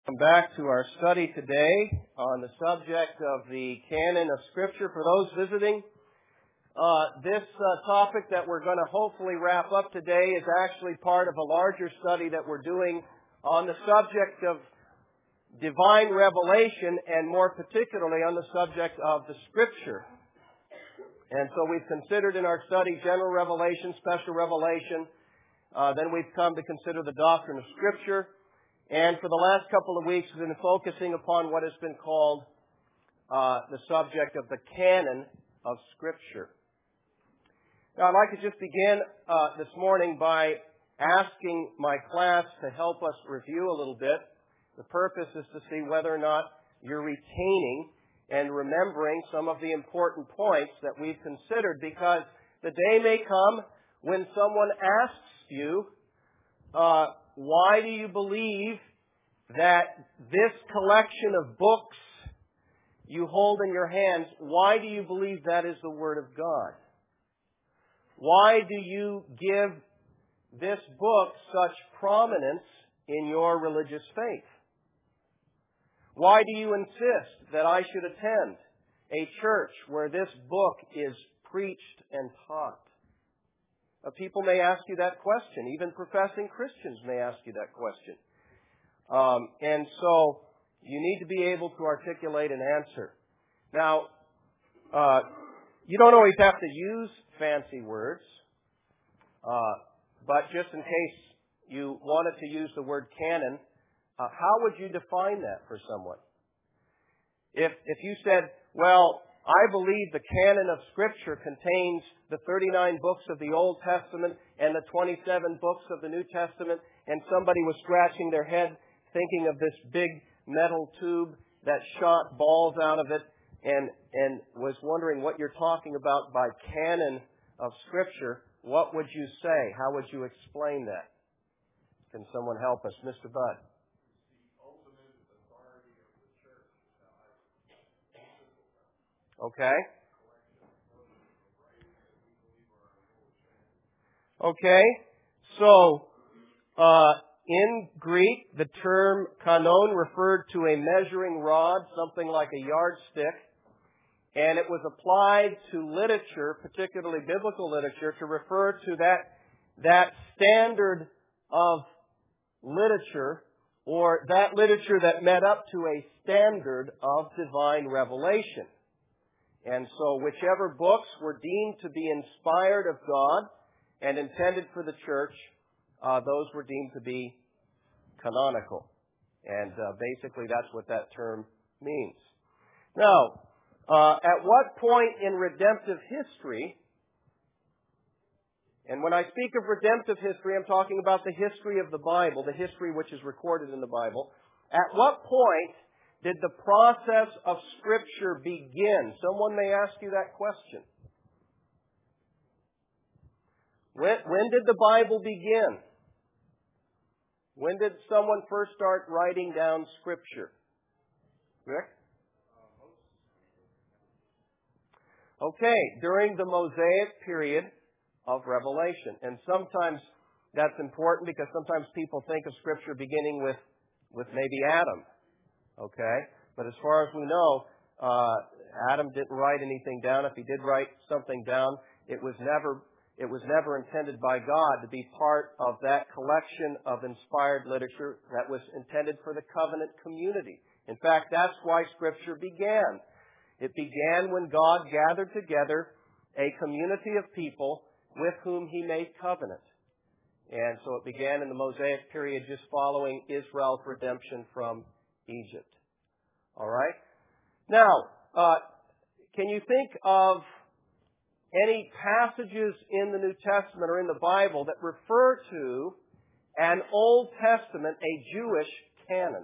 Welcome back to our study today on the subject of the canon of Scripture. For those visiting, this topic that we're going to hopefully wrap up today is actually part of a larger study that we're doing on the subject of divine revelation, and more particularly on the subject of the Scripture. And so we've considered in our study general revelation, special revelation. Then we've come to consider the doctrine of Scripture. And for the last couple of weeks, we've been focusing upon what has been called the subject of the canon of Scripture. Now, I'd like to just begin this morning by asking my class to help us review a little bit. The purpose is to see whether or not you're retaining and remembering some of the important points that we've considered, because the day may come when someone asks you, why do you believe that this collection of books you hold in your hands, why do you believe that is the Word of God? Why do you give this book such prominence in your religious faith? Why do you insist that I should attend a church where this book is preached and taught? People may ask you that question. Even professing Christians may ask you that question. And so you need to be able to articulate an answer. Now, you don't always have to use fancy words, but just in case you wanted to use the word canon, how would you define that for someone? If you said, well, I believe the canon of Scripture contains the 39 books of the Old Testament and the 27 books of the New Testament, and somebody was scratching their head thinking of this big metal tube that shot balls out of it and was wondering what you're talking about by canon of Scripture, what would you say? How would you explain that? Can someone help us? Mr. Budd. Okay. Okay. So, in Greek, the term kanon referred to a measuring rod, something like a yardstick, and it was applied to literature, particularly biblical literature, to refer to that standard of literature, or that literature that met up to a standard of divine revelation. And so whichever books were deemed to be inspired of God and intended for the church, those were deemed to be canonical. And basically that's what that term means. Now, at what point in redemptive history, and when I speak of redemptive history, I'm talking about the history of the Bible, the history which is recorded in the Bible, at what point did the process of Scripture begin? Someone may ask you that question. When did the Bible begin? When did someone first start writing down Scripture? Rick? Okay, during the Mosaic period of revelation. And sometimes that's important because sometimes people think of Scripture beginning with maybe Adam. Okay? But as far as we know, Adam didn't write anything down. If he did write something down, it was never intended by God to be part of that collection of inspired literature that was intended for the covenant community. In fact, that's why Scripture began. It began when God gathered together a community of people with whom He made covenant. And so it began in the Mosaic period just following Israel's redemption from Egypt. All right? Now, can you think of any passages in the New Testament or in the Bible that refer to an Old Testament, a Jewish canon?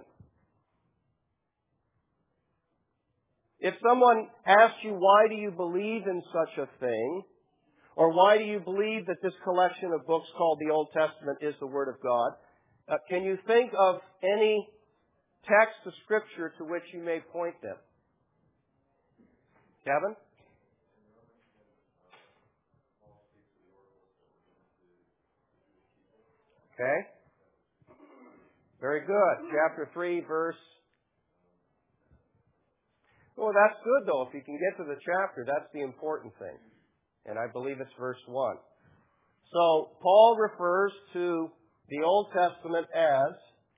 If someone asks you, why do you believe in such a thing? Or why do you believe that this collection of books called the Old Testament is the Word of God? Can you think of any text of Scripture to which you may point them? Kevin? Okay. Very good. Chapter 3, verse... Well, that's good, though. If you can get to the chapter, that's the important thing. And I believe it's verse 1. So, Paul refers to the Old Testament as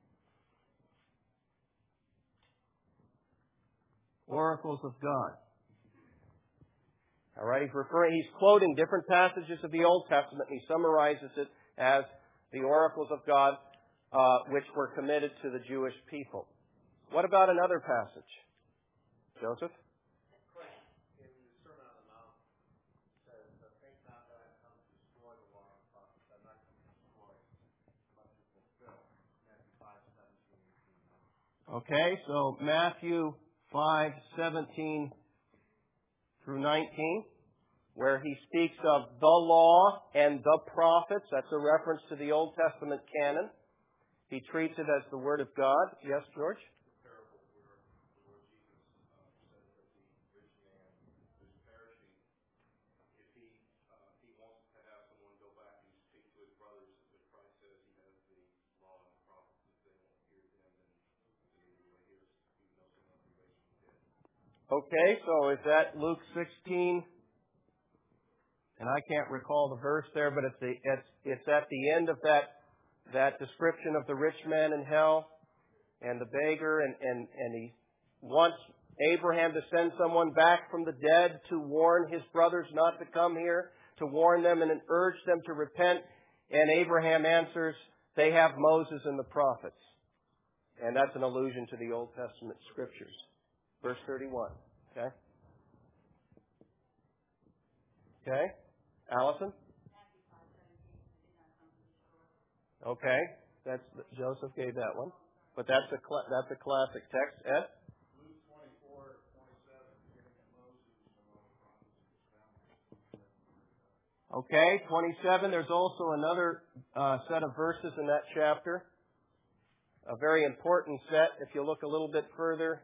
oracles of God. All right, he's quoting different passages of the Old Testament, and he summarizes it as the oracles of God, which were committed to the Jewish people. What about another passage? Joseph? In the Sermon on the Mount, says, "Think not that I have come to destroy the law and the prophets. I'm not come to destroy, but to fulfill." Matthew 5:17-18. Okay, so Matthew 5:17 through 19, where he speaks of the law and the prophets. That's a reference to the Old Testament canon. He treats it as the Word of God. Yes, George? Okay, so is that Luke 16? And I can't recall the verse there, but it's at the end of that description of the rich man in hell and the beggar, and he wants Abraham to send someone back from the dead to warn his brothers not to come here, to warn them and urge them to repent. And Abraham answers, they have Moses and the prophets. And that's an allusion to the Old Testament scriptures. Verse 31. Okay? Okay? Allison? Okay. Joseph gave that one. But that's a classic text. Ed? Luke 24:27, beginning at Moses and all the prophets. Okay, 27. There's also another set of verses in that chapter. A very important set. If you look a little bit further.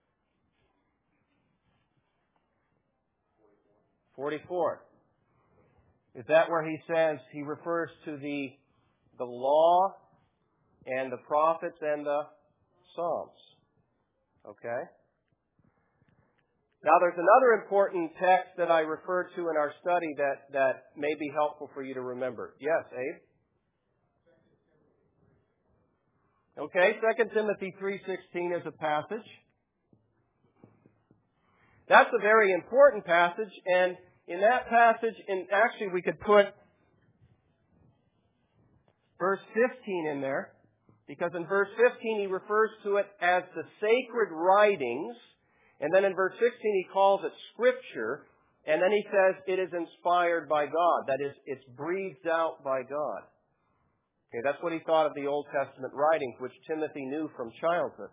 44. Is that where he says he refers to the law and the prophets and the Psalms? Okay. Now there's another important text that I referred to in our study that may be helpful for you to remember. Yes, Abe? Okay, 2 Timothy 3:16 is a passage. That's a very important passage, and in that passage, actually we could put verse 15 in there, because in verse 15 he refers to it as the sacred writings, and then in verse 16 he calls it Scripture, and then he says it is inspired by God. That is, it's breathed out by God. Okay, that's what he thought of the Old Testament writings, which Timothy knew from childhood.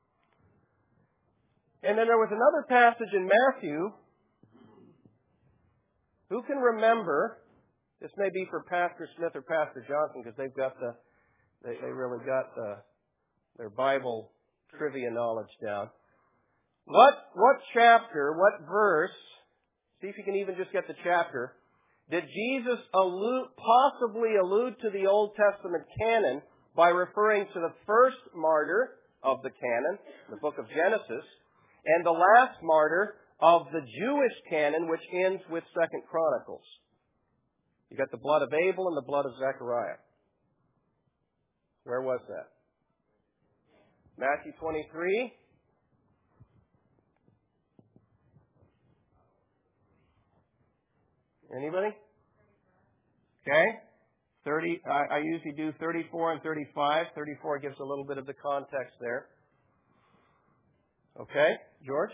And then there was another passage in Matthew. Who can remember? This may be for Pastor Smith or Pastor Johnson, because they really got their Bible trivia knowledge down. What chapter, what verse? See if you can even just get the chapter. Did Jesus possibly allude to the Old Testament canon by referring to the first martyr of the canon, the book of Genesis, and the last martyr of the Jewish canon, which ends with 2 Chronicles? You got the blood of Abel and the blood of Zechariah. Where was that? Matthew 23. Anybody? Okay. 30. I usually do 34 and 35. 34 gives a little bit of the context there. Okay, George?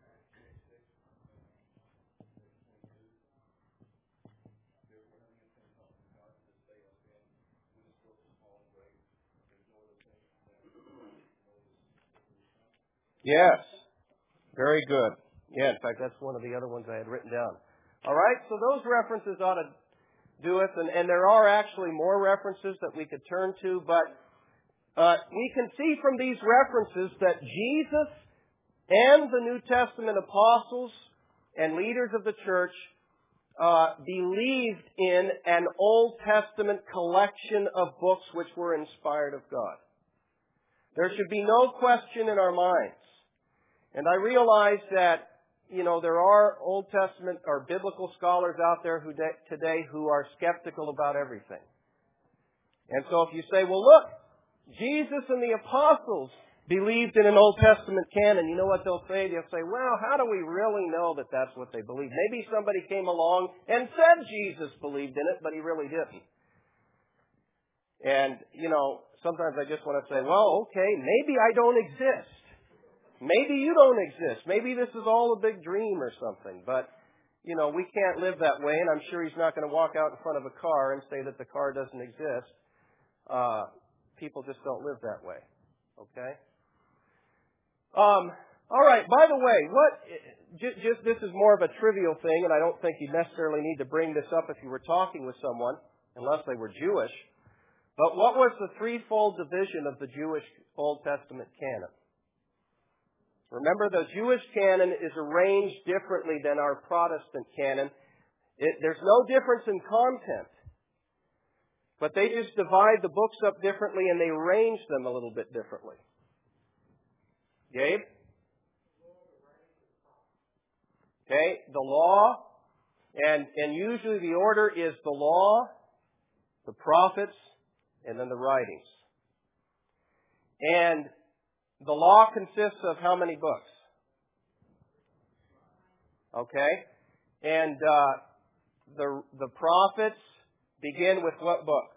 Yes. Very good. Yeah, in fact, that's one of the other ones I had written down. All right, so those references ought to do it, and there are actually more references that we could turn to, but we can see from these references that Jesus and the New Testament apostles and leaders of the church believed in an Old Testament collection of books which were inspired of God. There should be no question in our minds. And I realize that, there are Old Testament or biblical scholars out there today who are skeptical about everything. And so if you say, well, look, Jesus and the apostles believed in an Old Testament canon, you know what they'll say? They'll say, well, how do we really know that that's what they believed? Maybe somebody came along and said Jesus believed in it, but he really didn't. And, sometimes I just want to say, well, okay, maybe I don't exist. Maybe you don't exist. Maybe this is all a big dream or something. But, we can't live that way, and I'm sure he's not going to walk out in front of a car and say that the car doesn't exist. People just don't live that way. Okay? All right. By the way, this is more of a trivial thing, and I don't think you necessarily need to bring this up if you were talking with someone, unless they were Jewish. But what was the threefold division of the Jewish Old Testament canon? Remember, the Jewish canon is arranged differently than our Protestant canon. There's no difference in content. But they just divide the books up differently and they arrange them a little bit differently. Gabe? Okay, the law, and usually the order is the law, the prophets, and then the writings. And the law consists of how many books? Okay, and the prophets begin with what book?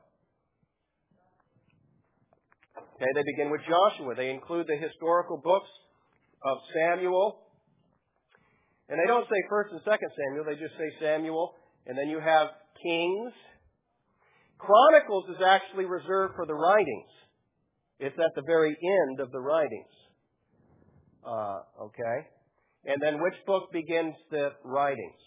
Okay, they begin with Joshua. They include the historical books of Samuel. And they don't say 1st and 2nd Samuel, they just say Samuel. And then you have Kings. Chronicles is actually reserved for the writings. It's at the very end of the writings. Okay. And then which book begins the writings?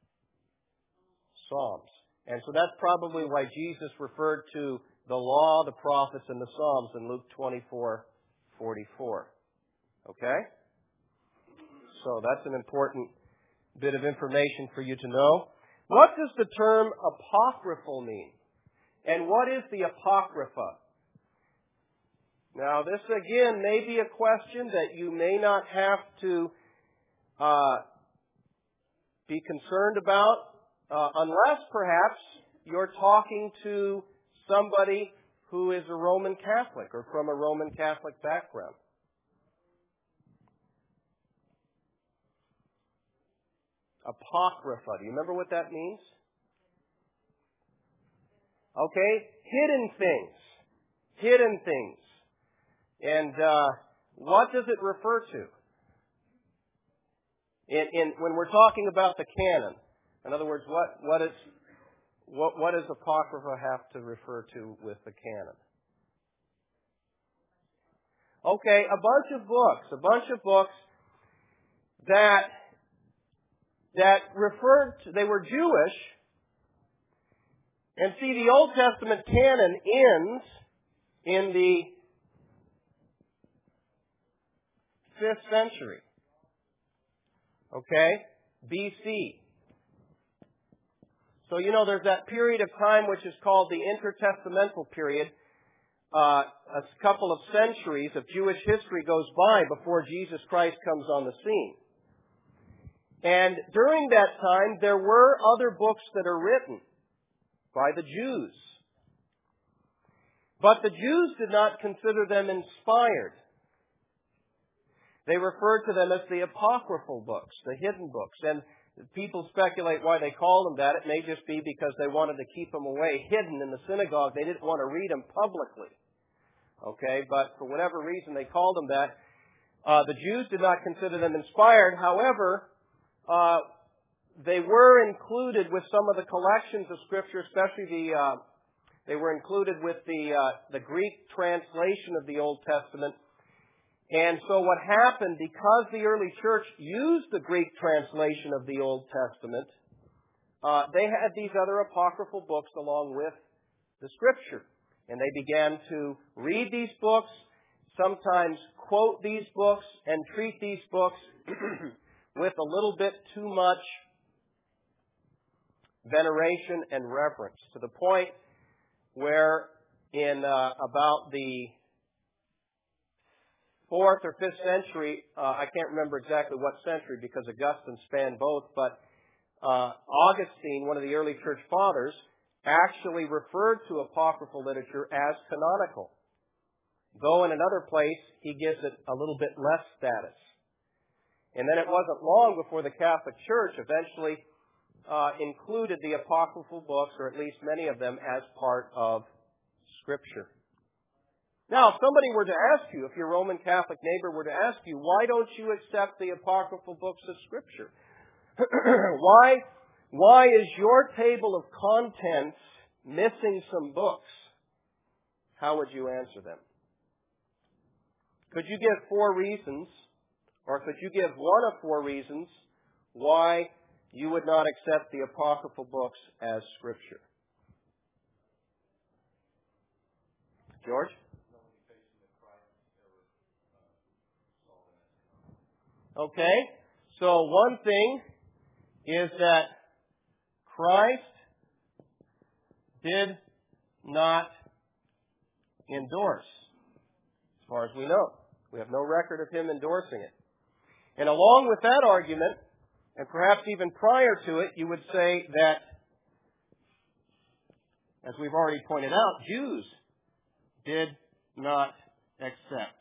Psalms. And so that's probably why Jesus referred to the law, the prophets, and the Psalms in Luke 24:44. Okay? So that's an important bit of information for you to know. What does the term apocryphal mean? And what is the Apocrypha? Now, this again may be a question that you may not have to be concerned about unless perhaps you're talking to somebody who is a Roman Catholic or from a Roman Catholic background. Apocrypha. Do you remember what that means? Okay, hidden things. Hidden things. And what does it refer to? When we're talking about the canon, in other words, what does Apocrypha have to refer to with the canon? Okay, a bunch of books that referred to, they were Jewish. And see, the Old Testament canon ends in the 5th century. Okay? BC. So, there's that period of time which is called the intertestamental period. A couple of centuries of Jewish history goes by before Jesus Christ comes on the scene. And during that time, there were other books that are written by the Jews. But the Jews did not consider them inspired. They referred to them as the apocryphal books, the hidden books. And people speculate why they call them that. It may just be because they wanted to keep them away, hidden in the synagogue. They didn't want to read them publicly. Okay, but for whatever reason they called them that. The Jews did not consider them inspired. However, they were included with some of the collections of Scripture, especially they were included with the Greek translation of the Old Testament. And so what happened, because the early church used the Greek translation of the Old Testament, they had these other apocryphal books along with the Scripture. And they began to read these books, sometimes quote these books, and treat these books with a little bit too much veneration and reverence, to the point where in about the 4th or 5th century, I can't remember exactly what century because Augustine spanned both, but Augustine, one of the early church fathers, actually referred to apocryphal literature as canonical. Though in another place, he gives it a little bit less status. And then it wasn't long before the Catholic Church eventually included the apocryphal books, or at least many of them, as part of Scripture. Now, if somebody were to ask you, if your Roman Catholic neighbor were to ask you, why don't you accept the apocryphal books of Scripture? Why is your table of contents missing some books? How would you answer them? Could you give 4 reasons, or could you give one of 4 reasons why you would not accept the apocryphal books as Scripture? George? Okay, so one thing is that Christ did not endorse, as far as we know. We have no record of him endorsing it. And along with that argument, and perhaps even prior to it, you would say that, as we've already pointed out, Jews did not accept.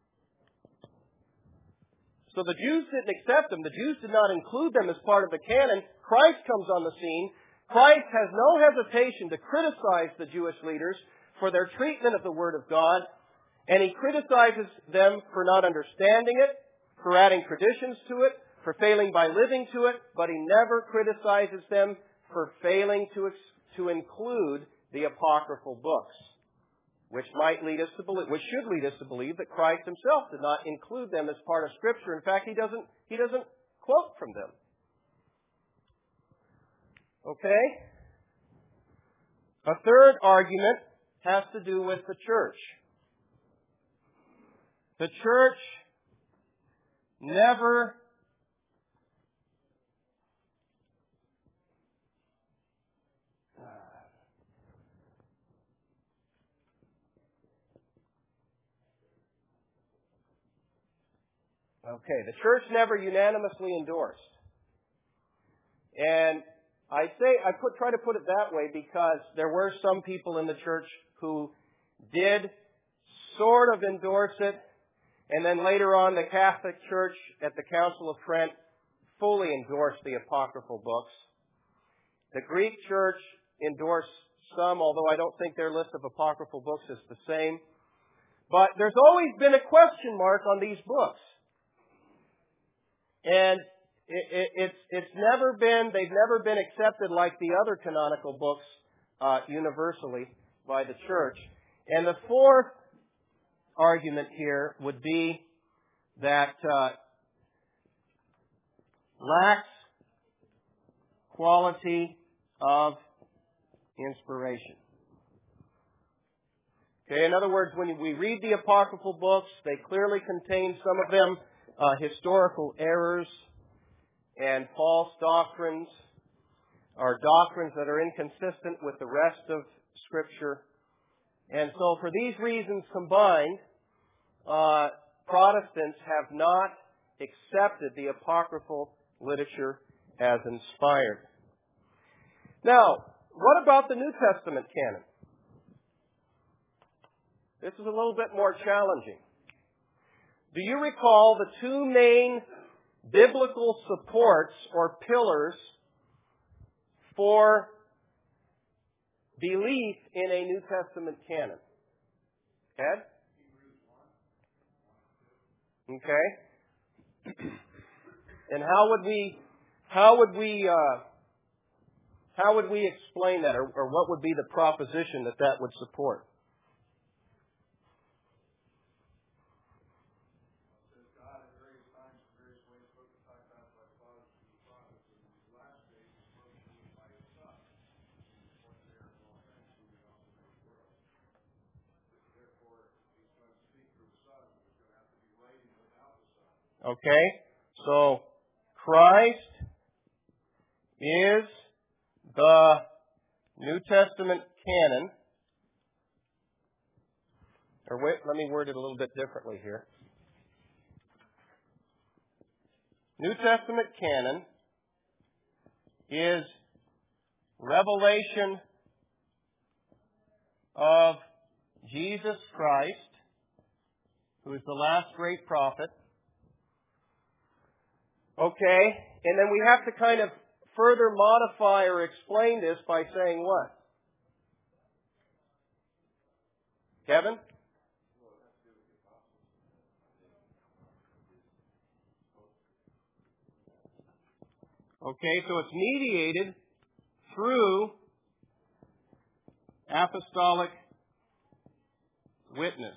So the Jews didn't accept them. The Jews did not include them as part of the canon. Christ comes on the scene. Christ has no hesitation to criticize the Jewish leaders for their treatment of the Word of God, and he criticizes them for not understanding it, for adding traditions to it, for failing by living to it, but he never criticizes them for failing to include the apocryphal books, which should lead us to believe that Christ himself did not include them as part of Scripture. In fact, he doesn't quote from them. Okay? A third argument has to do with the church. The church never the church never unanimously endorsed. And I try to put it that way because there were some people in the church who did sort of endorse it, and then later on the Catholic Church at the Council of Trent fully endorsed the apocryphal books. The Greek Church endorsed some, although I don't think their list of apocryphal books is the same. But there's always been a question mark on these books. And they've never been accepted like the other canonical books universally by the church. And the fourth argument here would be that lacks quality of inspiration. Okay, in other words, when we read the apocryphal books, they clearly contain, some of them, historical errors and false doctrines, or doctrines that are inconsistent with the rest of Scripture. And so for these reasons combined, Protestants have not accepted the apocryphal literature as inspired. Now, what about the New Testament canon? This is a little bit more challenging. Do you recall the 2 main biblical supports or pillars for belief in a New Testament canon? Ed? Okay. And how would we explain that, or what would be the proposition that would support? Okay, so Christ is the New Testament canon. Or wait, let me word it a little bit differently here. New Testament canon is revelation of Jesus Christ, who is the last great prophet. Okay, and then we have to kind of further modify or explain this by saying what? Kevin? Okay, so it's mediated through apostolic witness.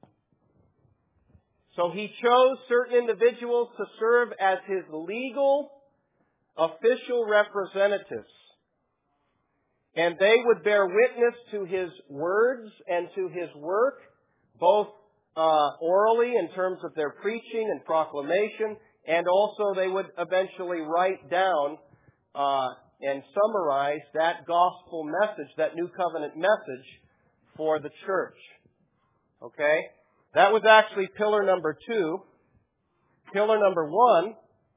So he chose certain individuals to serve as his legal, official representatives. And they would bear witness to his words and to his work, both orally in terms of their preaching and proclamation, and also they would eventually write down and summarize that gospel message, that new covenant message for the church. Okay? That was actually pillar number 2. Pillar number 1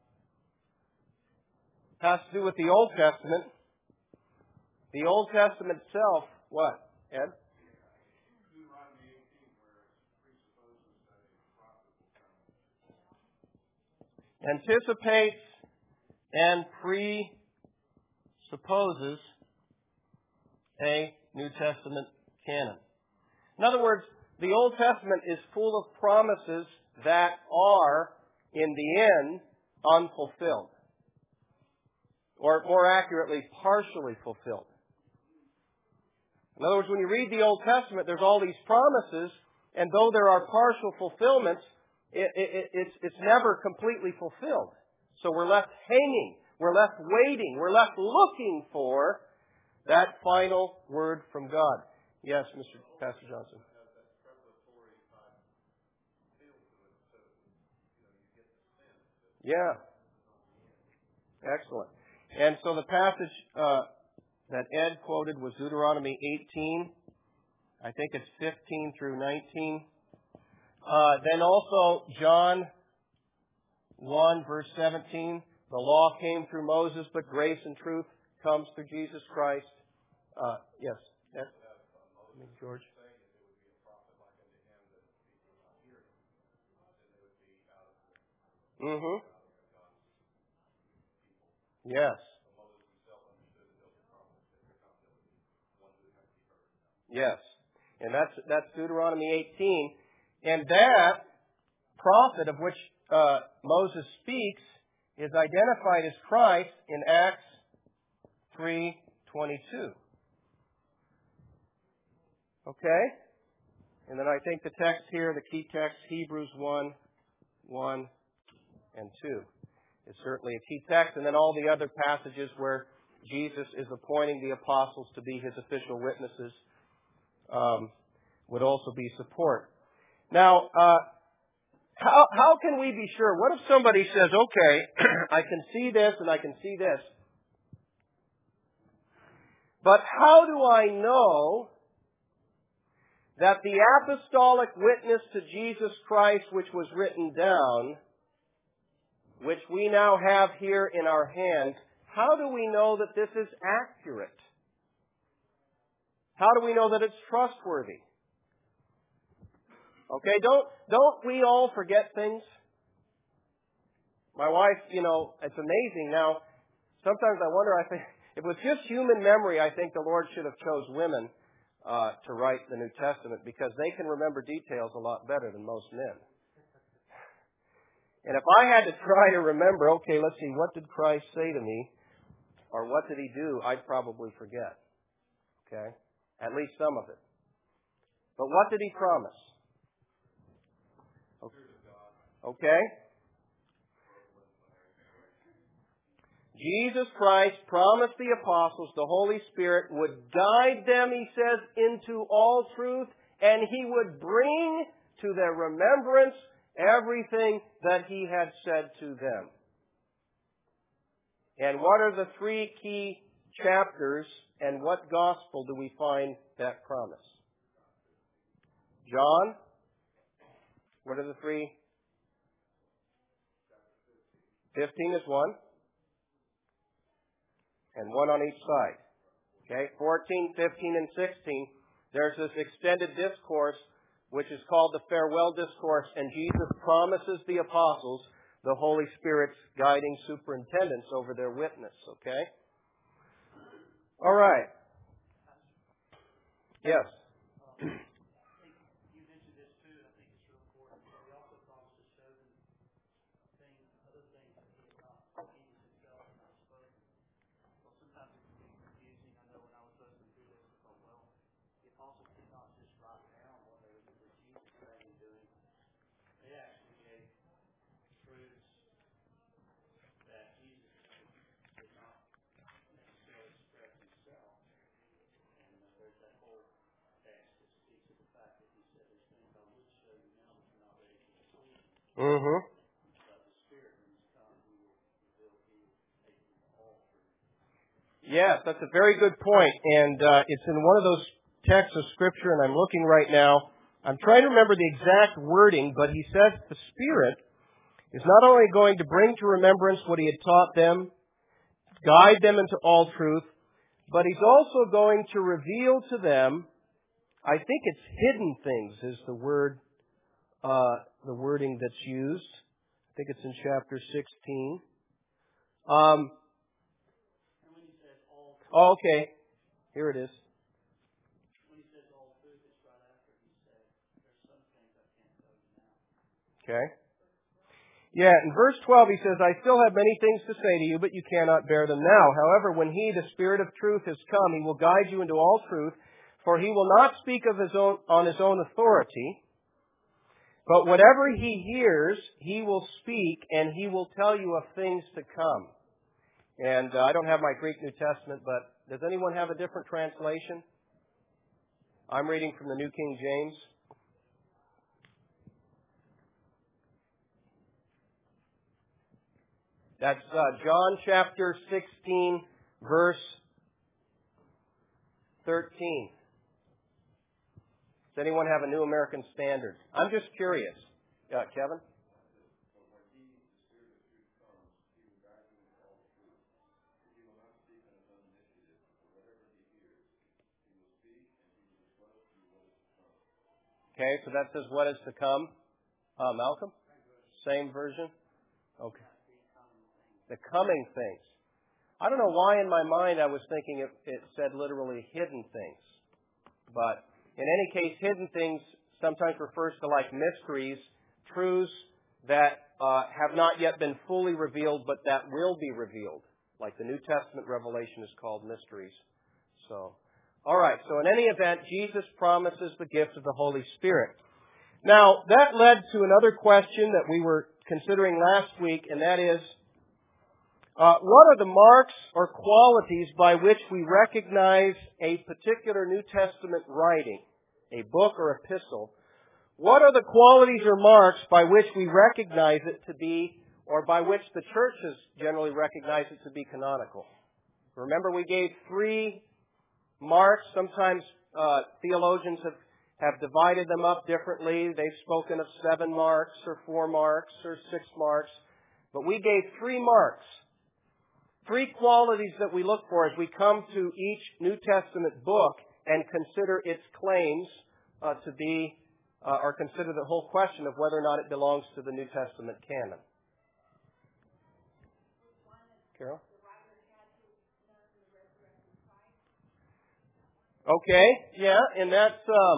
has to do with the Old Testament. The Old Testament itself, what, Ed? Anticipates and presupposes a New Testament canon. In other words, the Old Testament is full of promises that are, in the end, unfulfilled. Or more accurately, partially fulfilled. In other words, when you read the Old Testament, there's all these promises, and though there are partial fulfillments, it's never completely fulfilled. So we're left hanging, we're left waiting, we're left looking for that final word from God. Yes, Mr. Pastor Johnson. Yeah. Excellent. And so the passage that Ed quoted was Deuteronomy 18. I think it's 15 through 19. Then also John 1 verse 17. The law came through Moses, but grace and truth comes through Jesus Christ. Yes, Ed? George? Mm-hmm. Yes. Yes. And that's Deuteronomy 18. And that prophet of which Moses speaks is identified as Christ in Acts 3:22. Okay? And then I think the text here, the key text, Hebrews 1:1 and 2. Is certainly a key text. And then all the other passages where Jesus is appointing the apostles to be his official witnesses would also be support. Now, how can we be sure? What if somebody says, okay, I can see this and I can see this, but how do I know that the apostolic witness to Jesus Christ, which was written down, which we now have here in our hands, how do we know that this is accurate? How do we know that it's trustworthy? Okay, don't we all forget things? My wife, it's amazing now. Sometimes I wonder, if it was just human memory, I think the Lord should have chose women to write the New Testament, because they can remember details a lot better than most men. And if I had to try to remember, okay, let's see, what did Christ say to me? Or what did he do? I'd probably forget. Okay? At least some of it. But what did he promise? Okay? Jesus Christ promised the apostles the Holy Spirit would guide them, he says, into all truth, and he would bring to their remembrance everything that he had said to them. And what are the 3 key chapters, and what gospel do we find that promise? John? What are the 3? 15 is 1. And 1 on each side. Okay, 14, 15, and 16. There's this extended discourse, which is called the farewell discourse, and Jesus promises the apostles the Holy Spirit's guiding superintendence over their witness. Okay? All right. Yes. You mentioned this too. I think it's real important. He also promised to show them other things that he had not, Jesus himself had not spoken. Well, sometimes it can be confusing. I know when I was listening to this, I thought, well, the apostles did not just write down what Jesus saying and doing. They actually gave truths that Jesus did not necessarily express himself. And there's that whole text that speaks of the fact that he said, "There's things I would show you now, but you're not ready to receive." Mm-hmm. But the Spirit, when He's come, He will reveal, He will take you all through. Yes, that's a very good point. And it's in one of those texts of Scripture, and I'm looking right now. I'm trying to remember the exact wording, but he says the Spirit is not only going to bring to remembrance what He had taught them, guide them into all truth, but He's also going to reveal to them, I think it's hidden things is the word, the wording that's used. I think it's in chapter 16. And when He says all truth, Okay. Here it is. when He says all truth, it's right after He said, "There's some things I can't tell you now." Okay. Yeah, in verse 12 he says, "I still have many things to say to you, but you cannot bear them now. However, when He, the Spirit of truth, has come, He will guide you into all truth, for He will not speak of on His own authority, but whatever He hears, He will speak, and He will tell you of things to come." And I don't have my Greek New Testament, but does anyone have a different translation? I'm reading from the New King James. That's John chapter 16, verse 13. Does anyone have a New American Standard? I'm just curious. Kevin? Okay, so that says what is to come. Malcolm? Same version? Okay. The coming things. I don't know why in my mind I was thinking it said literally hidden things. But in any case, hidden things sometimes refers to like mysteries, truths that have not yet been fully revealed, but that will be revealed. Like the New Testament revelation is called mysteries. So, all right. So in any event, Jesus promises the gift of the Holy Spirit. Now, that led to another question that we were considering last week, and that is, what are the marks or qualities by which we recognize a particular New Testament writing, a book or epistle? What are the qualities or marks by which we recognize it to be, or by which the churches generally recognize it to be canonical? Remember, we gave 3 marks. Sometimes theologians have divided them up differently. They've spoken of 7 marks or 4 marks or 6 marks. But we gave 3 marks. 3 qualities that we look for as we come to each New Testament book and consider its claims to be, or consider the whole question of whether or not it belongs to the New Testament canon. Carol? Okay, yeah, and that's,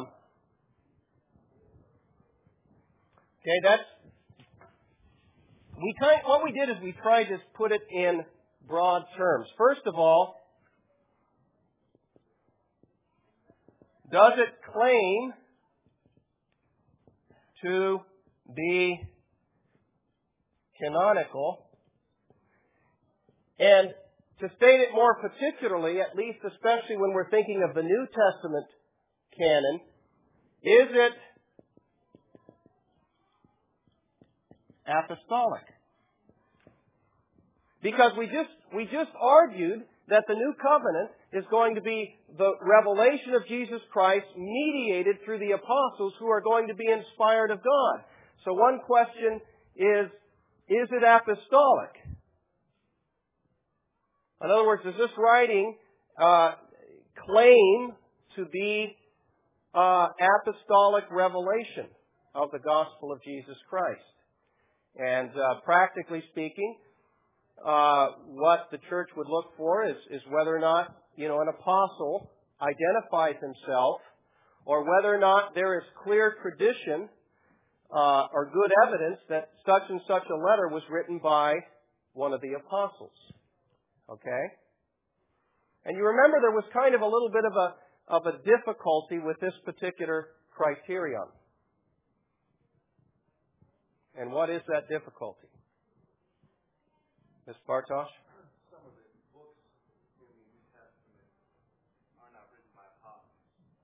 what we did is we tried to put it in broad terms. First of all, does it claim to be canonical? And to state it more particularly, at least especially when we're thinking of the New Testament canon, is it apostolic? Because we just argued that the New Covenant is going to be the revelation of Jesus Christ mediated through the apostles who are going to be inspired of God. So one question is it apostolic? In other words, does this writing claim to be apostolic revelation of the gospel of Jesus Christ? And practically speaking, what the church would look for is whether or not, an apostle identifies himself, or whether or not there is clear tradition or good evidence that such and such a letter was written by one of the apostles. Okay? And you remember there was kind of a little bit of a difficulty with this particular criterion. And what is that difficulty? Ms. Bartosh? Some of the books in the New Testament are not written by apostles.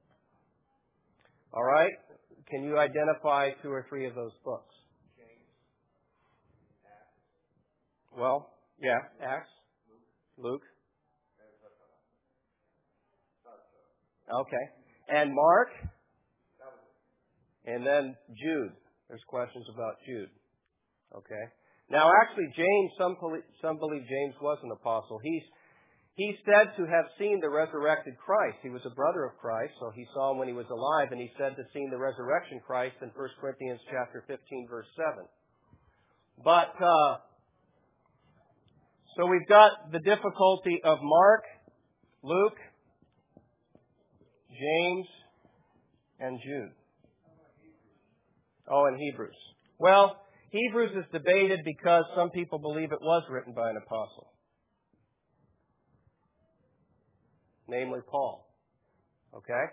All right. Can you identify 2 or 3 of those books? James, Acts. Well, yeah, Acts, Luke. Okay. And Mark? And then Jude. There's questions about Jude. Okay. Now, actually, James, some believe James was an apostle. He's said to have seen the resurrected Christ. He was a brother of Christ, so he saw him when he was alive, and he said to seen the resurrection Christ in 1 Corinthians chapter 15, verse 7. But, so we've got the difficulty of Mark, Luke, James, and Jude. Oh, and Hebrews. Well, Hebrews is debated because some people believe it was written by an apostle. Namely Paul. Okay?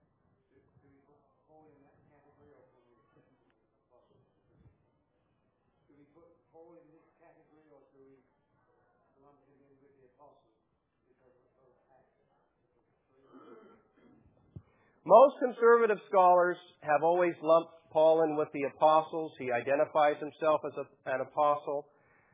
Most conservative scholars have always lumped Paul in with the apostles. He identifies himself as an apostle.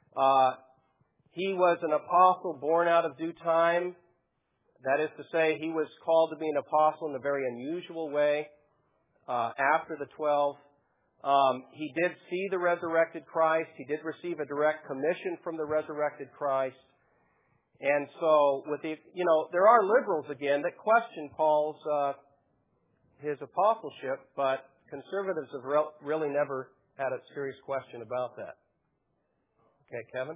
He was an apostle born out of due time. That is to say, he was called to be an apostle in a very unusual way after the 12. He did see the resurrected Christ. He did receive a direct commission from the resurrected Christ. And so, there are liberals again that question Paul's his apostleship, but conservatives have really never had a serious question about that. Okay, Kevin?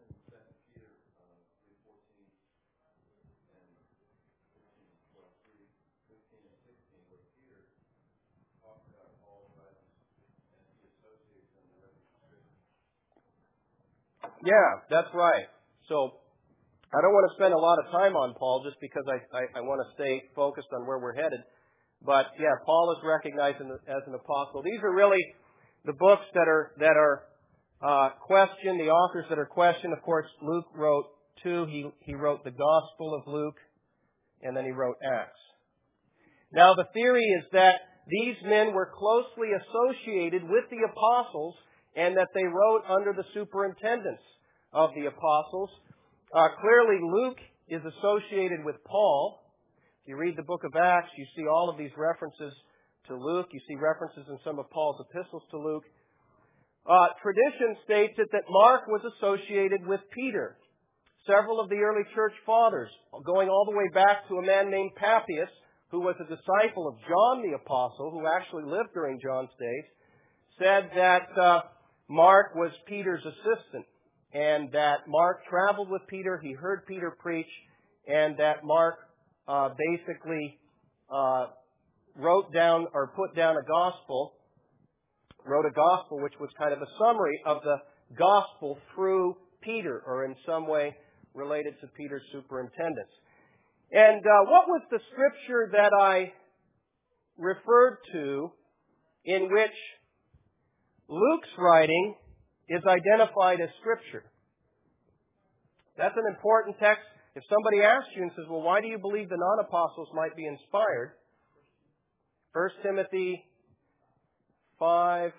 Yeah, that's right. So, I don't want to spend a lot of time on Paul just because I want to stay focused on where we're headed. But yeah, Paul is recognized as an apostle. These are really the books that are questioned, the authors that are questioned. Of course, Luke wrote 2. He wrote the Gospel of Luke, and then he wrote Acts. Now, the theory is that these men were closely associated with the apostles and that they wrote under the superintendence of the apostles. Clearly, Luke is associated with Paul. If you read the book of Acts, you see all of these references to Luke. You see references in some of Paul's epistles to Luke. Tradition states that Mark was associated with Peter. Several of the early church fathers, going all the way back to a man named Papias, who was a disciple of John the Apostle, who actually lived during John's days, said that Mark was Peter's assistant, and that Mark traveled with Peter, he heard Peter preach, and that Mark basically wrote down or put down wrote a gospel which was kind of a summary of the gospel through Peter, or in some way related to Peter's superintendence. And what was the scripture that I referred to in which Luke's writing is identified as scripture? That's an important text. If somebody asks you and says, well, why do you believe the non-apostles might be inspired? 1 Timothy 5:18.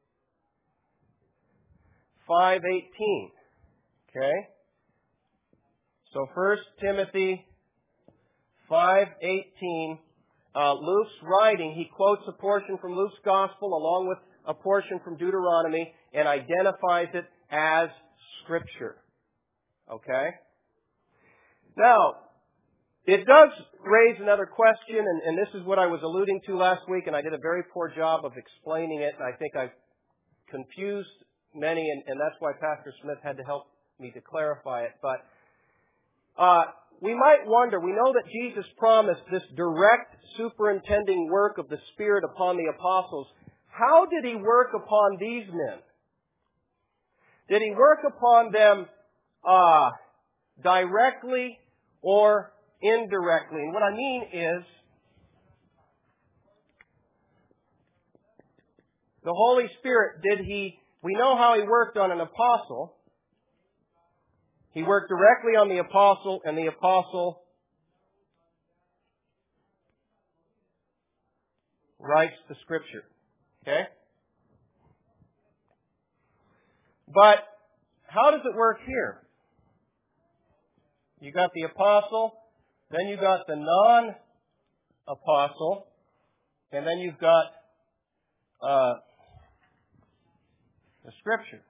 Okay? So 1 Timothy 5:18, Luke's writing, he quotes a portion from Luke's Gospel along with a portion from Deuteronomy and identifies it as Scripture. Okay? Now, it does raise another question, and this is what I was alluding to last week, and I did a very poor job of explaining it, and I think I confused many, and that's why Pastor Smith had to help me to clarify it. But we might wonder, we know that Jesus promised this direct superintending work of the Spirit upon the apostles. How did He work upon these men? Did He work upon them directly or indirectly? And what I mean is, the Holy Spirit, we know how He worked on an apostle. He worked directly on the apostle, and the apostle writes the Scripture. Okay? But how does it work here? You got the apostle, then you got the non-apostle, and then you've got the Scripture.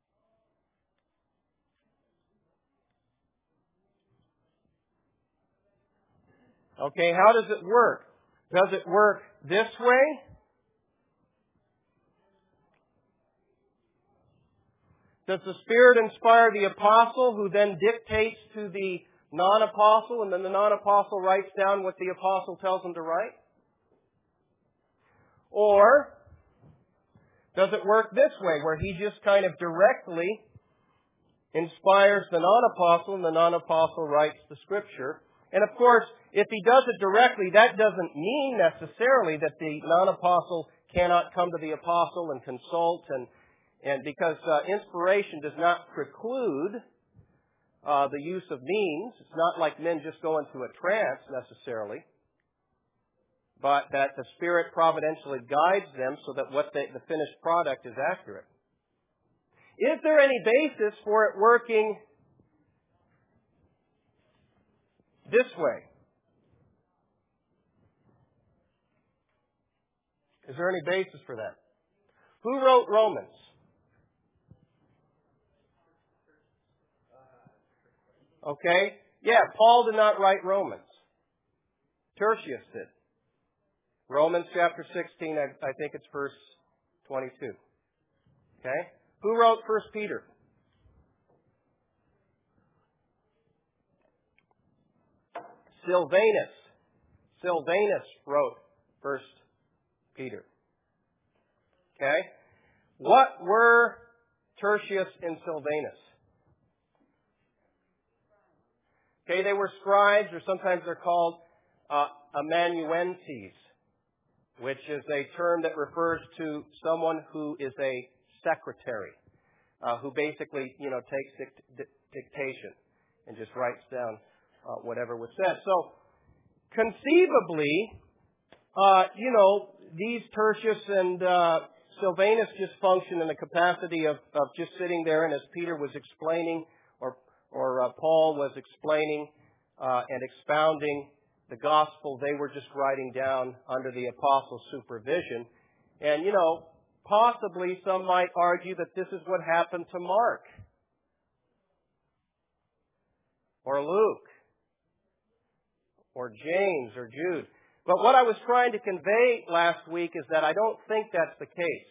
Okay, how does it work? Does it work this way? Does the Spirit inspire the apostle, who then dictates to the non-apostle, and then the non-apostle writes down what the apostle tells him to write? Or does it work this way, where he just kind of directly inspires the non-apostle, and the non-apostle writes the Scripture? And of course, if he does it directly, that doesn't mean necessarily that the non-apostle cannot come to the apostle and consult, and because inspiration does not preclude the use of means. It's not like men just go into a trance necessarily, but that the Spirit providentially guides them so that the finished product is accurate. Is there any basis for it working this way? Is there any basis for that? Who wrote Romans? Okay? Yeah, Paul did not write Romans. Tertius did. Romans chapter 16, I think it's verse 22. Okay? Who wrote 1 Peter? Silvanus. Silvanus wrote 1 Peter. Okay? What were Tertius and Silvanus? Okay, they were scribes, or sometimes they're called amanuenses, which is a term that refers to someone who is a secretary, who basically, takes dictation and just writes down whatever was said. So, conceivably, these Tertius and Silvanus just function in the capacity of just sitting there, and as Peter was explaining, or Paul was explaining and expounding the gospel, they were just writing down under the apostles' supervision. And, possibly some might argue that this is what happened to Mark or Luke or James or Jude. But what I was trying to convey last week is that I don't think that's the case.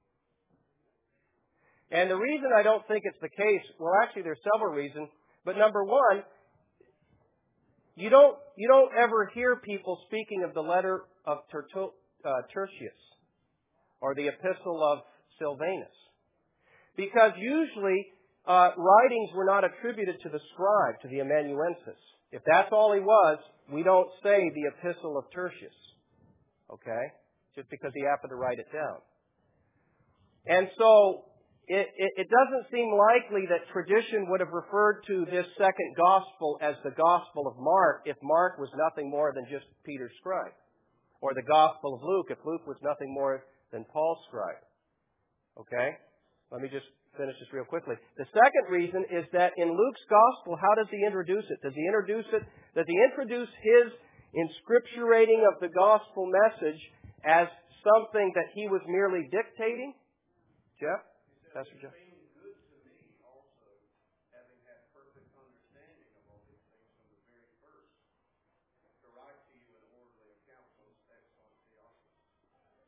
And the reason I don't think it's the case, well, actually there's several reasons. But number one, you don't ever hear people speaking of the letter of Tertius or the epistle of Silvanus, because usually writings were not attributed to the scribe, to the amanuensis. If that's all he was, we don't say the epistle of Tertius, okay? Just because he happened to write it down. And so it doesn't seem likely that tradition would have referred to this second gospel as the Gospel of Mark if Mark was nothing more than just Peter's scribe, or the Gospel of Luke if Luke was nothing more than Paul's scribe. Okay? Let me just finish this real quickly. The second reason is that in Luke's Gospel, how does he introduce it? Does he introduce his inscripturating of the gospel message as something that he was merely dictating? Jeff? Pastor Jeff? It seemed good to me also, having had perfect understanding of all these things from the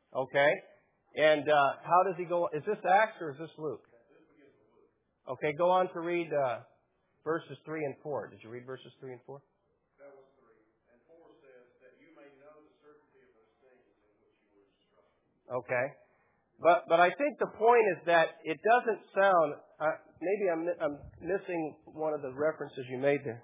Okay? And how does he go? Is this Acts or is this Luke? Okay, go on to read verses 3 and 4. Did you read verses 3 and 4? That was 3. And 4 says that you may know the certainty of those things in which you were instructed. Okay. But I think the point is that it doesn't sound, maybe I'm missing one of the references you made there.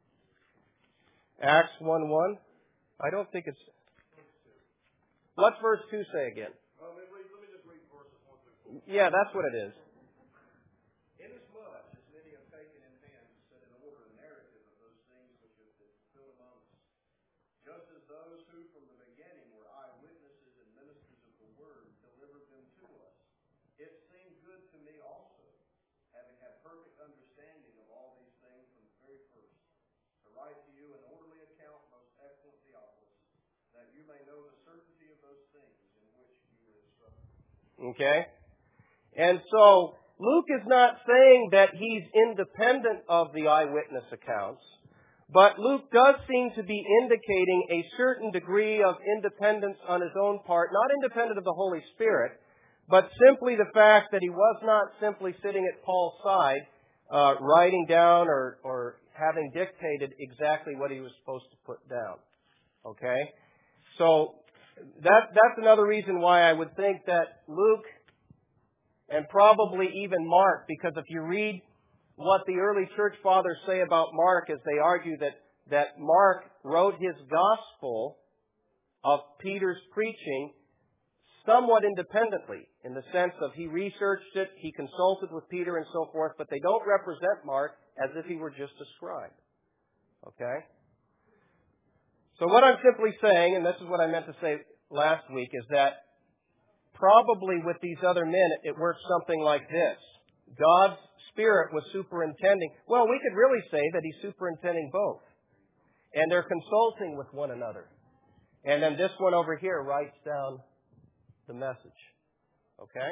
Acts 1:1? I don't think it's... What's verse 2 say again? Let me just read verses 1 through 4. Yeah, that's what it is. Inasmuch as many have taken in hand to set in order a narrative of those things which have been fulfilled among us, just as those who from the beginning were eyewitnesses and ministers of the word delivered them to us, it seemed good to me also, having had perfect understanding of all these things from the very first, to write to you an orderly account, most excellent Theophilus, that you may know the certainty of those things in which you were instructed. Okay? And so, Luke is not saying that he's independent of the eyewitness accounts, but Luke does seem to be indicating a certain degree of independence on his own part, not independent of the Holy Spirit, but simply the fact that he was not simply sitting at Paul's side, writing down or having dictated exactly what he was supposed to put down. Okay? So, that's another reason why I would think that Luke, and probably even Mark, because if you read what the early church fathers say about Mark, is they argue that Mark wrote his gospel of Peter's preaching somewhat independently, in the sense of he researched it, he consulted with Peter and so forth, but they don't represent Mark as if he were just a scribe. Okay? So what I'm simply saying, and this is what I meant to say last week, is that probably with these other men, it works something like this. God's Spirit was superintending. Well, we could really say that He's superintending both. And they're consulting with one another. And then this one over here writes down the message. Okay?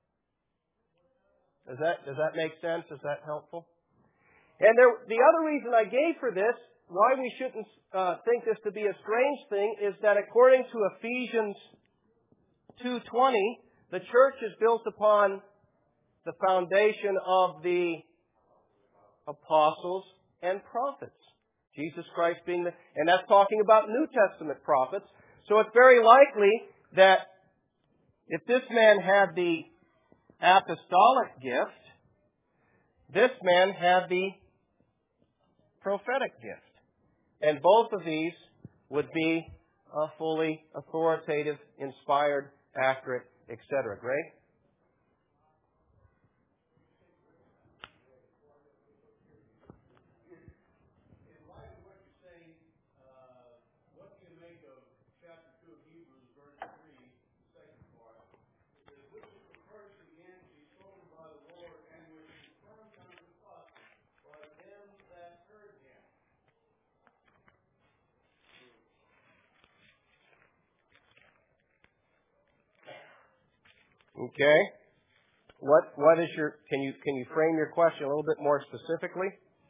Does that make sense? Is that helpful? And the other reason I gave for this, why we shouldn't think this to be a strange thing, is that according to Ephesians 2:20, the church is built upon the foundation of the apostles and prophets. Jesus Christ being and that's talking about New Testament prophets. So it's very likely that if this man had the apostolic gift, this man had the prophetic gift. And both of these would be fully authoritative, inspired, accurate, etc. Greg? In light of what you're saying, what do you make of chapter 2 of Hebrews, verse 3, the second part? It says, which is the first began to be spoken by the Lord, and was confirmed unto us by them that heard him. Okay. What is your? Can you frame your question a little bit more specifically?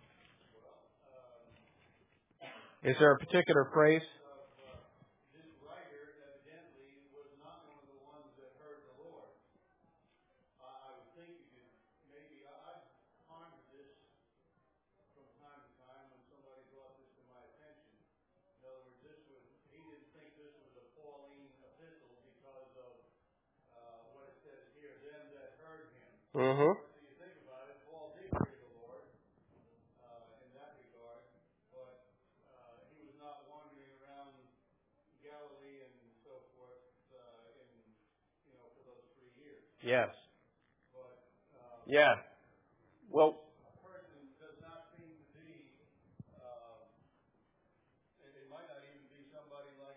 Is there a particular phrase? This writer evidently was not one of the ones that heard the Lord. I would think you could maybe, I've pondered this from time to time when somebody brought this to my attention. In other words, he didn't think this was a Pauline epistle because of what it says here, them that heard him. Mm-hmm. So you think about it, Paul did hear the Lord in that regard, but he was not wandering around Galilee and so forth for those 3 years. Yes. But Yeah. Well. a person does not seem to be. It might not even be somebody like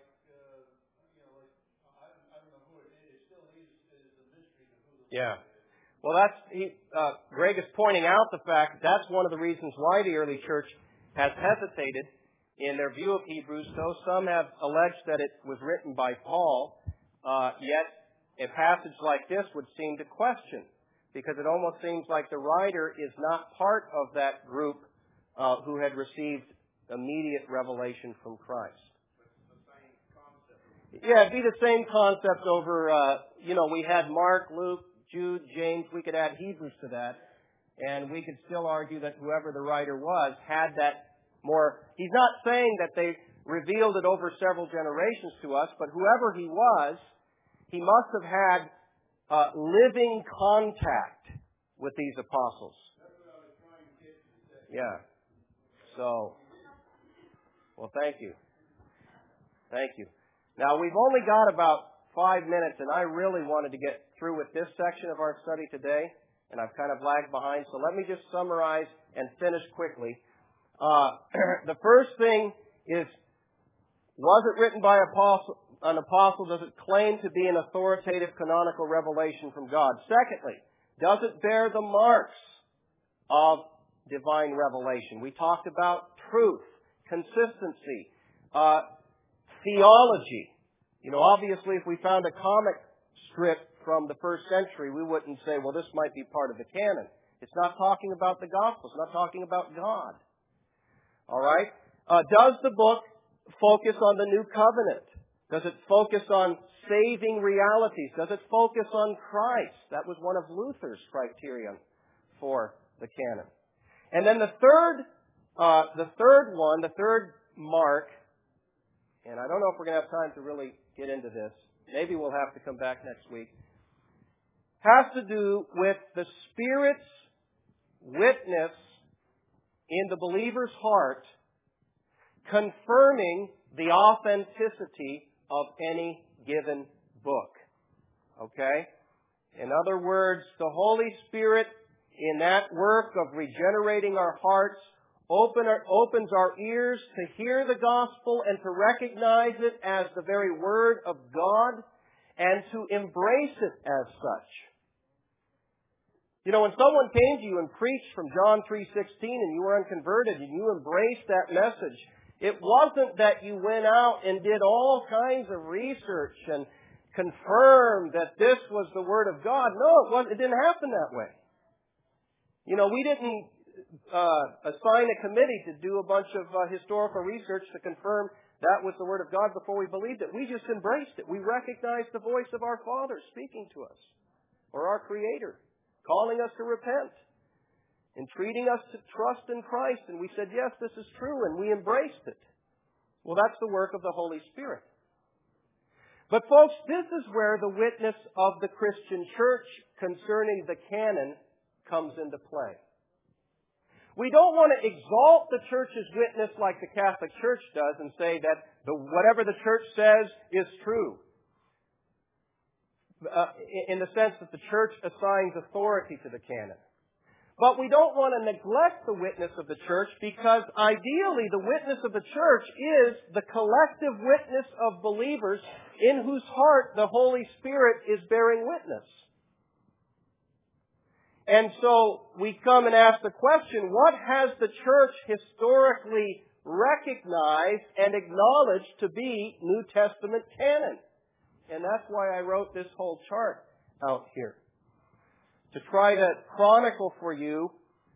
I don't know who it is. It still is a mystery to who the Yeah. Lord is. Well, Greg is pointing out the fact that's one of the reasons why the early church has hesitated in their view of Hebrews, though some have alleged that it was written by Paul, yet a passage like this would seem to question, because it almost seems like the writer is not part of that group who had received immediate revelation from Christ. It's the same concept. Yeah, it'd be the same concept over, we had Mark, Luke, Jude, James. We could add Hebrews to that. And we could still argue that whoever the writer was had that more. He's not saying that they revealed it over several generations to us, but whoever he was, he must have had living contact with these apostles. That's what I was trying to get you to say. Yeah. So, well, thank you. Thank you. Now, we've only got about 5 minutes, and I really wanted to get through with this section of our study today, and I've kind of lagged behind. So let me just summarize and finish quickly. The first thing is, was it written by an apostle? Does it claim to be an authoritative canonical revelation from God? Secondly, does it bear the marks of divine revelation? We talked about truth, consistency, theology. Obviously, if we found a comic strip from the first century, we wouldn't say, well, this might be part of the canon. It's not talking about the gospel. It's not talking about God. All right? Does the book focus on the new covenant? Does it focus on saving realities? Does it focus on Christ? That was one of Luther's criterion for the canon. And then the third mark, and I don't know if we're going to have time to really get into this. Maybe we'll have to come back next week. Has to do with the Spirit's witness in the believer's heart confirming the authenticity of any given book. Okay? In other words, the Holy Spirit in that work of regenerating our hearts opens our ears to hear the gospel and to recognize it as the very word of God and to embrace it as such. When someone came to you and preached from John 3:16 and you were unconverted and you embraced that message, it wasn't that you went out and did all kinds of research and confirmed that this was the Word of God. No, it didn't happen that way. We didn't assign a committee to do a bunch of historical research to confirm that was the Word of God before we believed it. We just embraced it. We recognized the voice of our Father speaking to us, or our Creator, calling us to repent, entreating us to trust in Christ. And we said, yes, this is true, and we embraced it. Well, that's the work of the Holy Spirit. But folks, this is where the witness of the Christian church concerning the canon comes into play. We don't want to exalt the church's witness like the Catholic Church does and say that whatever the church says is true. In the sense that the church assigns authority to the canon. But we don't want to neglect the witness of the church because ideally the witness of the church is the collective witness of believers in whose heart the Holy Spirit is bearing witness. And so we come and ask the question, what has the church historically recognized and acknowledged to be New Testament canon? And that's why I wrote this whole chart out here. To try to chronicle for you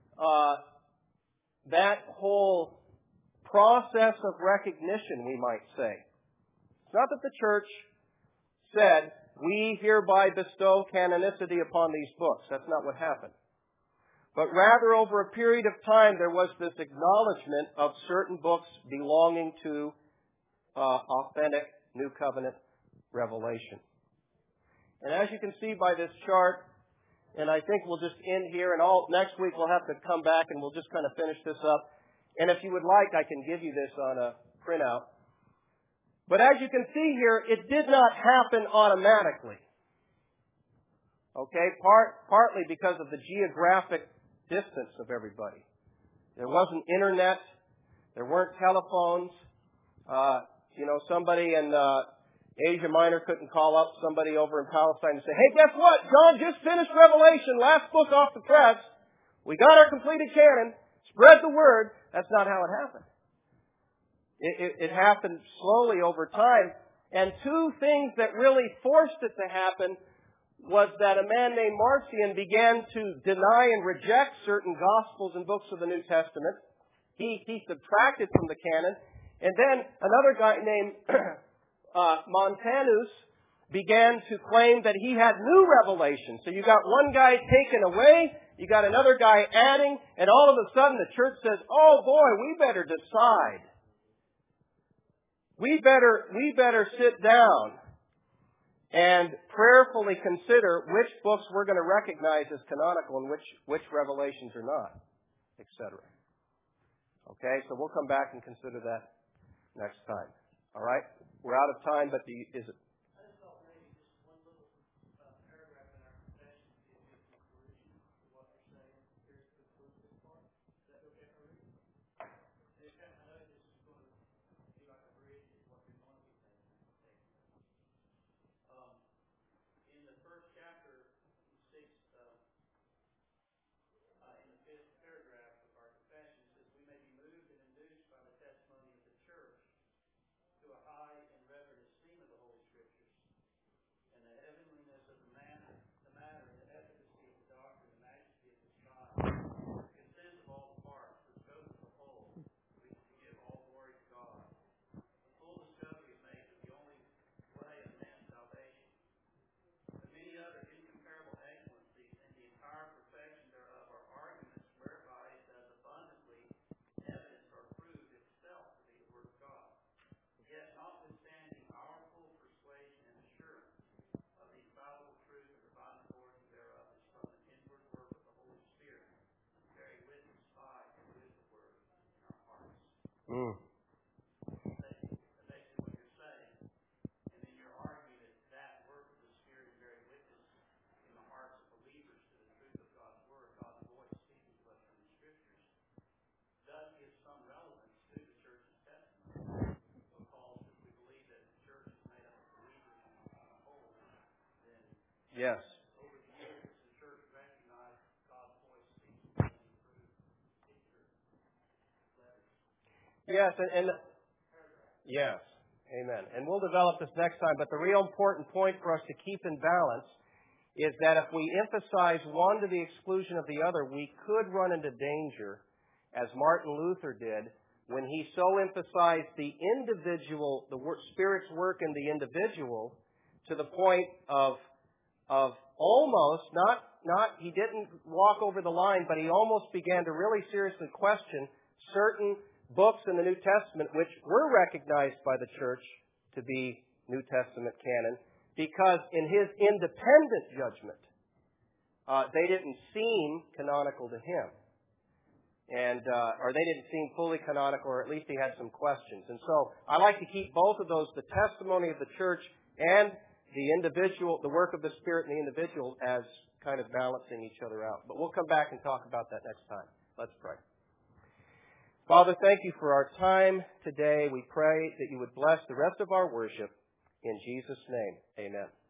that whole process of recognition, we might say. It's not that the church said, we hereby bestow canonicity upon these books. That's not what happened. But rather, over a period of time, there was this acknowledgement of certain books belonging to authentic New Covenant revelation. And as you can see by this chart, and I think we'll just end here, and next week we'll have to come back and we'll just kind of finish this up. And if you would like, I can give you this on a printout. But as you can see here, it did not happen automatically. Okay? Partly because of the geographic distance of everybody. There wasn't internet. There weren't telephones. Somebody in Asia Minor couldn't call up somebody over in Palestine and say, hey, guess what? John just finished Revelation, last book off the press. We got our completed canon. Spread the word. That's not how it happened. It happened slowly over time. And two things that really forced it to happen was that a man named Marcion began to deny and reject certain Gospels and books of the New Testament. He subtracted from the canon. And then another guy named Montanus began to claim that he had new revelation. So you got one guy taken away, you got another guy adding, and all of a sudden the church says, oh boy, we better decide. We better sit down and prayerfully consider which books we're going to recognize as canonical and which revelations are not, etc. Okay, so we'll come back and consider that next time. All right? We're out of time, but is it? I just thought maybe just one little paragraph in our confession gives you a conclusion to what we're saying. Here's the conclusive part. Is that okay for you? I know this is going to be like a bridge is what we want to be saying. In the first chapter, in the fifth paragraph of our confession, it says, we may be moved and induced by the testimony of the church to a high and reverent esteem of the Holy Scriptures, and the heavenliness of the matter, and the efficacy of the doctrine, the majesty of the style, consist of all the parts, the scope of the whole, we can give all glory to God. The full discovery is made of the only way of man's salvation. The many other incomparable excellencies and the entire perfection thereof are arguments whereby it does abundantly evidence or prove itself to be the Word of God. Yet, notwithstanding our full persuasion and assurance of the infallible truth and divine authority thereof is from the inward work of the Holy Spirit, very witness by and with the Word in our hearts. That's basically what you're saying. And then you're arguing that work of the Spirit is very witness in the hearts of believers to the truth of God's Word, God's voice speaking to us from the Scriptures, does give some relevance to the church's testimony. Because if we believe that the church is made up of believers on the whole, then Yes. over the years the church recognized God's voice speaking to them through particular letters. Yes, and yes. Amen. And we'll develop this next time, but the real important point for us to keep in balance is that if we emphasize one to the exclusion of the other, we could run into danger, as Martin Luther did, when he so emphasized the individual, the Spirit's work in the individual, to the point of almost, he didn't walk over the line, but he almost began to really seriously question certain books in the New Testament which were recognized by the church to be New Testament canon, because in his independent judgment, they didn't seem canonical to him. Or they didn't seem fully canonical, or at least he had some questions. And so I like to keep both of those, the testimony of the church and the individual, the work of the Spirit in the individual, as kind of balancing each other out. But we'll come back and talk about that next time. Let's pray. Father, thank you for our time today. We pray that you would bless the rest of our worship. In Jesus' name, amen.